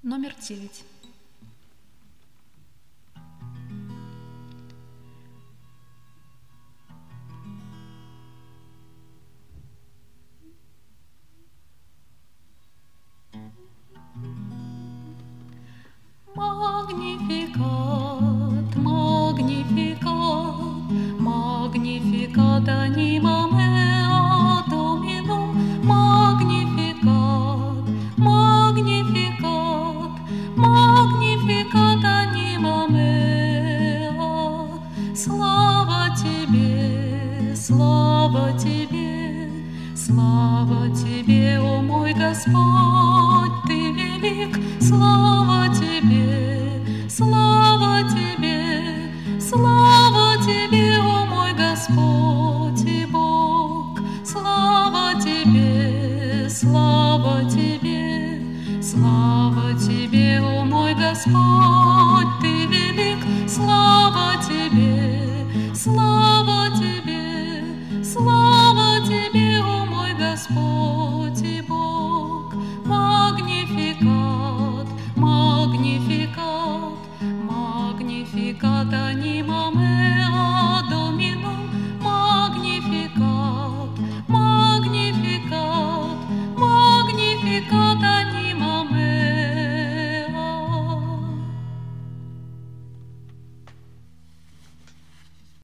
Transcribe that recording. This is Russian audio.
Номер 9. Magnificat, magnificat, magnificat anima mea Dominum, magnificat, magnificat, magnificat anima mea. Слава Тебе, слава Тебе, слава Тебе, о мой Господь, Ты велик, слава Тебе, слава Тебе, слава Тебе, о мой Господь и Бог, слава Тебе, слава Тебе, слава Тебе, о мой Господь, Ты велик, слава Тебе, слава Тебе, слава Тебе, о мой Господь.